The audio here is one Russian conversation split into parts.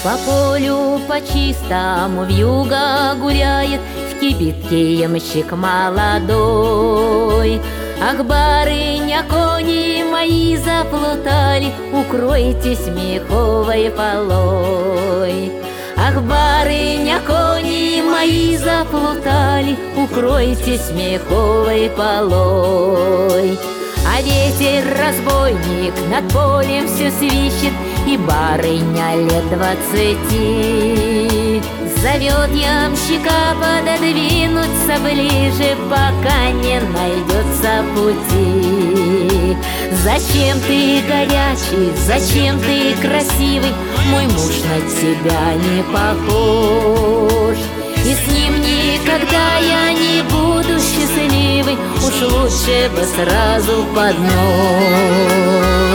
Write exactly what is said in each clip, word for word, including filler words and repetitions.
По полю по чистому вьюга гуляет, в кибитке ямщик молодой. Ах, барыня, кони мои заплутали, укройтесь меховой полой. Ах, барыня, кони мои заплутали, укройтесь меховой полой. А ветер-разбойник над полем все свищет, и барыня лет двадцати зовет ямщика пододвинуться ближе, пока не найдется пути. Зачем ты горячий, зачем ты красивый, мой муж на тебя не похож, и с ним никогда я не буду счастливой, уж лучше бы сразу под нож.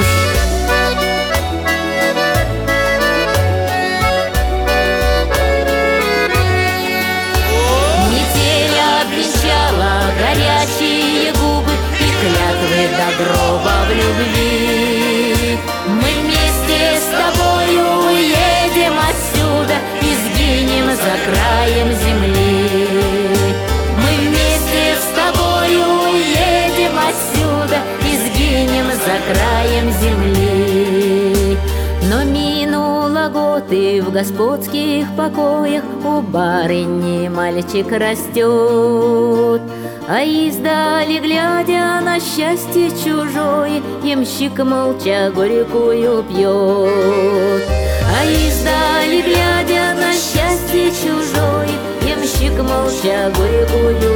Метель обвенчала горячие губы и клятвы до гроба в любви. Мы вместе с тобою уедем отсюда и сгинем за краем земли. Мы вместе с тобою уедем отсюда и сгинем за краем земли. Но минуло год, и в господских покоях у барыни мальчик растет. А издали, глядя на счастье чужое, ямщик молча горькую пьет. А издали, глядя на счастье чужое, ямщик молча горькую